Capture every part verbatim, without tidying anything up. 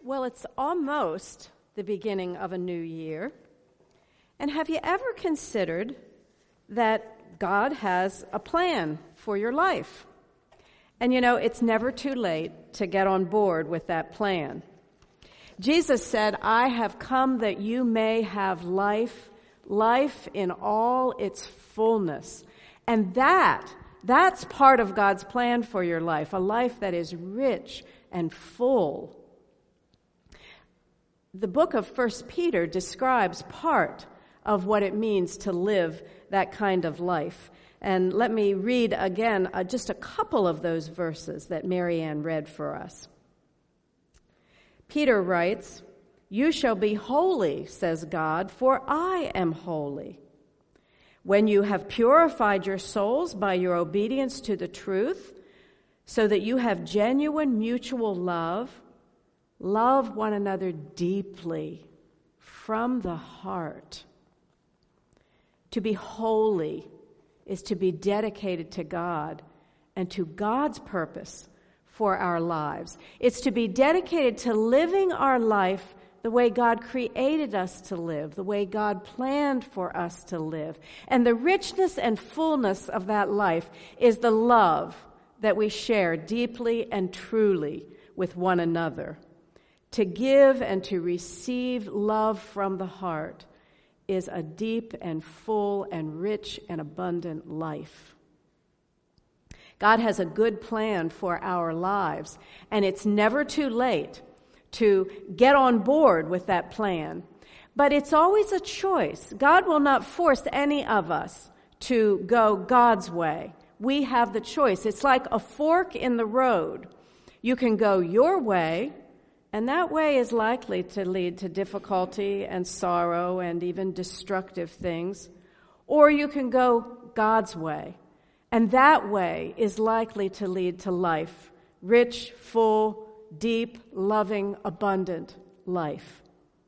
Well, it's almost the beginning of a new year. And have you ever considered that God has a plan for your life? And you know, it's never too late to get on board with that plan. Jesus said, I have come that you may have life, life in all its fullness. And that, that's part of God's plan for your life, a life that is rich and full. The book of First Peter describes part of what it means to live that kind of life. And let me read again uh, just a couple of those verses that Marianne read for us. Peter writes, "You shall be holy, says God, for I am holy. When you have purified your souls by your obedience to the truth, so that you have genuine mutual love, love one another deeply from the heart." To be holy is to be dedicated to God and to God's purpose for our lives. It's to be dedicated to living our life the way God created us to live, the way God planned for us to live. And the richness and fullness of that life is the love that we share deeply and truly with one another. To give and to receive love from the heart is a deep and full and rich and abundant life. God has a good plan for our lives, and it's never too late to get on board with that plan. But it's always a choice. God will not force any of us to go God's way. We have the choice. It's like a fork in the road. You can go your way, and that way is likely to lead to difficulty and sorrow and even destructive things. Or you can go God's way, and that way is likely to lead to life, rich, full, deep, loving, abundant life.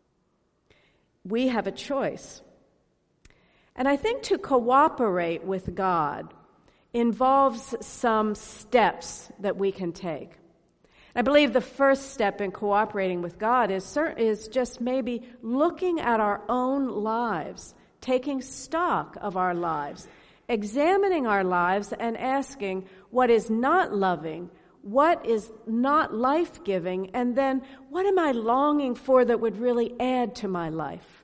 We have a choice. And I think to cooperate with God involves some steps that we can take. I believe the first step in cooperating with God is, is just maybe looking at our own lives, taking stock of our lives, examining our lives and asking what is not loving, what is not life-giving, and then what am I longing for that would really add to my life?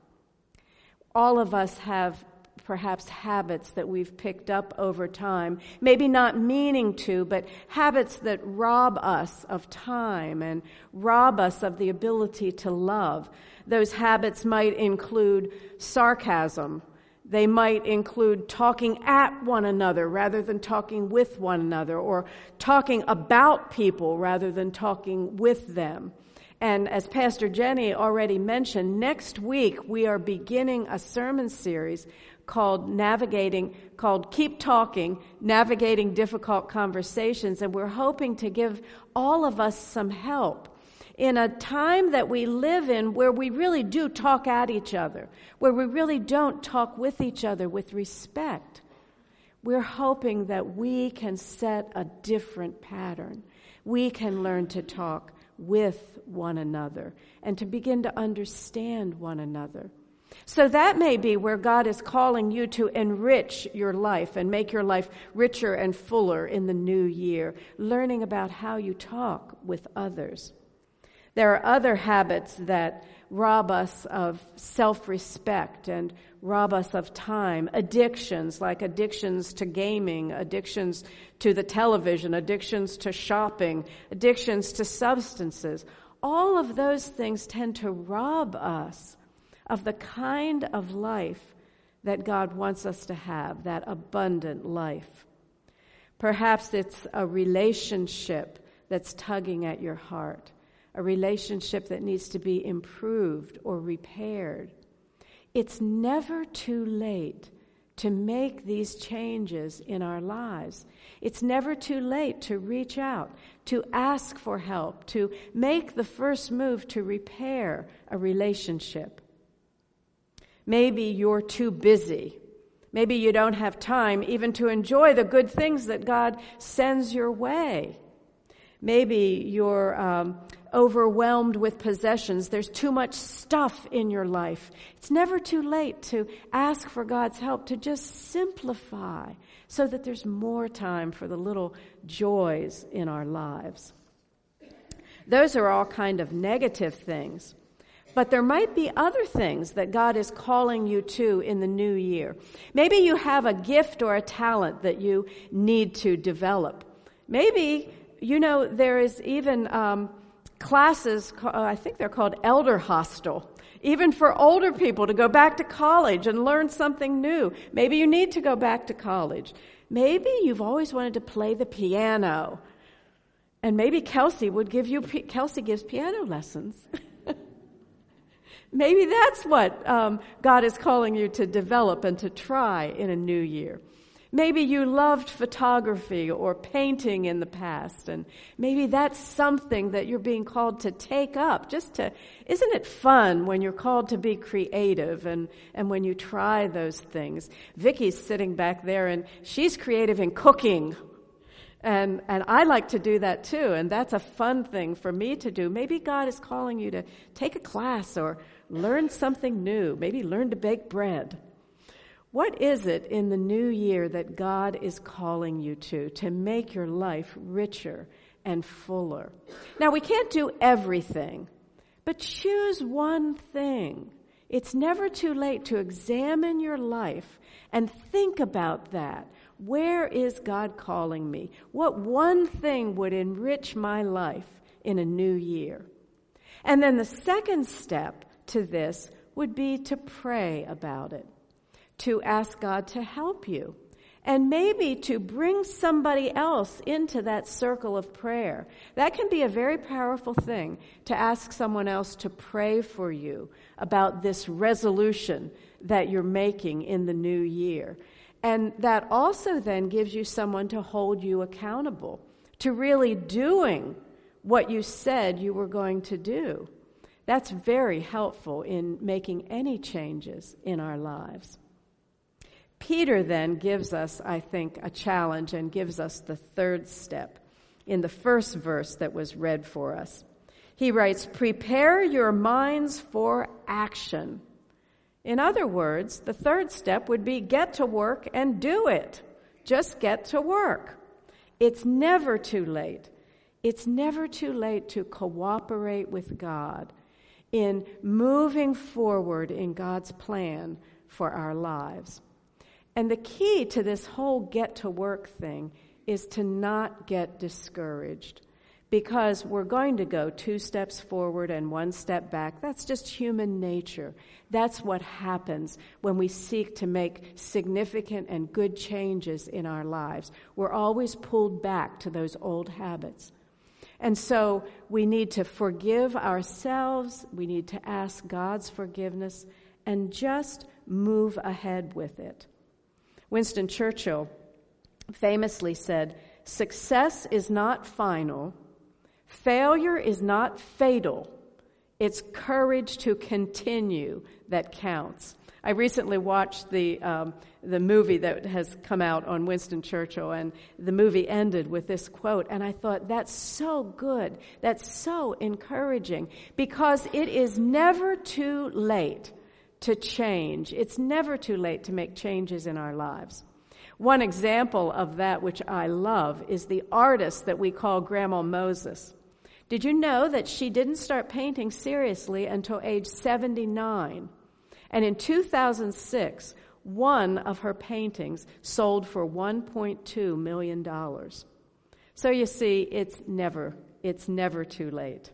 All of us have perhaps habits that we've picked up over time, maybe not meaning to, but habits that rob us of time and rob us of the ability to love. Those habits might include sarcasm. They might include talking at one another rather than talking with one another, or talking about people rather than talking with them. And as Pastor Jenny already mentioned, next week we are beginning a sermon series called Navigating, called Keep Talking, Navigating Difficult Conversations. And we're hoping to give all of us some help in a time that we live in where we really do talk at each other, where we really don't talk with each other with respect. We're hoping that we can set a different pattern. We can learn to talk with one another and to begin to understand one another. So that may be where God is calling you to enrich your life and make your life richer and fuller in the new year, learning about how you talk with others. There are other habits that rob us of self-respect and rob us of time. Addictions, like addictions to gaming, addictions to the television, addictions to shopping, addictions to substances. All of those things tend to rob us of the kind of life that God wants us to have, that abundant life. Perhaps it's a relationship that's tugging at your heart, a relationship that needs to be improved or repaired. It's never too late to make these changes in our lives. It's never too late to reach out, to ask for help, to make the first move to repair a relationship. Maybe you're too busy. Maybe you don't have time even to enjoy the good things that God sends your way. Maybe you're um, overwhelmed with possessions. There's too much stuff in your life. It's never too late to ask for God's help, to just simplify so that there's more time for the little joys in our lives. Those are all kind of negative things. But there might be other things that God is calling you to in the new year. Maybe you have a gift or a talent that you need to develop. Maybe, you know, there is even um, classes, I think they're called Elder Hostel, even for older people to go back to college and learn something new. Maybe you need to go back to college. Maybe you've always wanted to play the piano. And maybe Kelsey would give you, Kelsey gives piano lessons. Maybe that's what um, God is calling you to develop and to try in a new year. Maybe you loved photography or painting in the past, and maybe that's something that you're being called to take up. Just to, isn't it fun when you're called to be creative and, and when you try those things? Vicky's sitting back there, and she's creative in cooking. And and I like to do that too, and that's a fun thing for me to do. Maybe God is calling you to take a class or learn something new. Maybe learn to bake bread. What is it in the new year that God is calling you to, to make your life richer and fuller? Now, we can't do everything, but choose one thing. It's never too late to examine your life and think about that. Where is God calling me? What one thing would enrich my life in a new year? And then the second step to this would be to pray about it, to ask God to help you, and maybe to bring somebody else into that circle of prayer. That can be a very powerful thing, to ask someone else to pray for you about this resolution that you're making in the new year. And that also then gives you someone to hold you accountable to really doing what you said you were going to do. That's very helpful in making any changes in our lives. Peter then gives us, I think, a challenge and gives us the third step in the first verse that was read for us. He writes, "Prepare your minds for action." In other words, the third step would be get to work and do it. Just get to work. It's never too late. It's never too late to cooperate with God in moving forward in God's plan for our lives. And the key to this whole get to work thing is to not get discouraged, because we're going to go two steps forward and one step back. That's just human nature. That's what happens when we seek to make significant and good changes in our lives. We're always pulled back to those old habits. And so we need to forgive ourselves. We need to ask God's forgiveness and just move ahead with it. Winston Churchill famously said, "Success is not final. Failure is not fatal. It's courage to continue that counts." I recently watched the um, the movie that has come out on Winston Churchill, and the movie ended with this quote, and I thought, that's so good. That's so encouraging, because it is never too late to change. It's never too late to make changes in our lives. One example of that, which I love, is the artist that we call Grandma Moses. Did you know that she didn't start painting seriously until age seventy-nine? And in two thousand six, one of her paintings sold for one point two million dollars. So you see, it's never, it's never too late.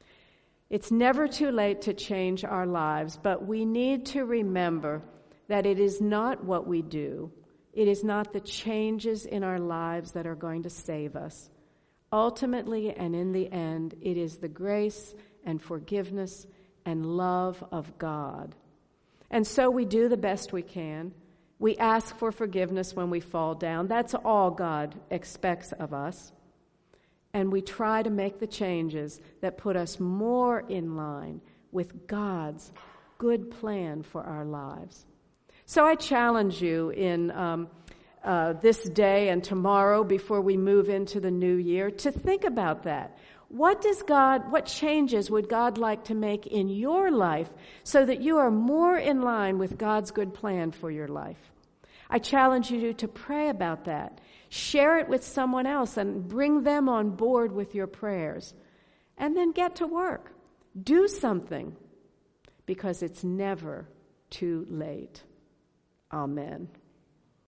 It's never too late to change our lives, but we need to remember that it is not what we do. It is not the changes in our lives that are going to save us. Ultimately and in the end, it is the grace and forgiveness and love of God. And so we do the best we can. We ask for forgiveness when we fall down. That's all God expects of us. And we try to make the changes that put us more in line with God's good plan for our lives. So I challenge you in um, uh, this day and tomorrow, before we move into the new year, to think about that. What does God, what changes would God like to make in your life so that you are more in line with God's good plan for your life? I challenge you to pray about that. Share it with someone else and bring them on board with your prayers. And then get to work. Do something, because it's never too late. Amen.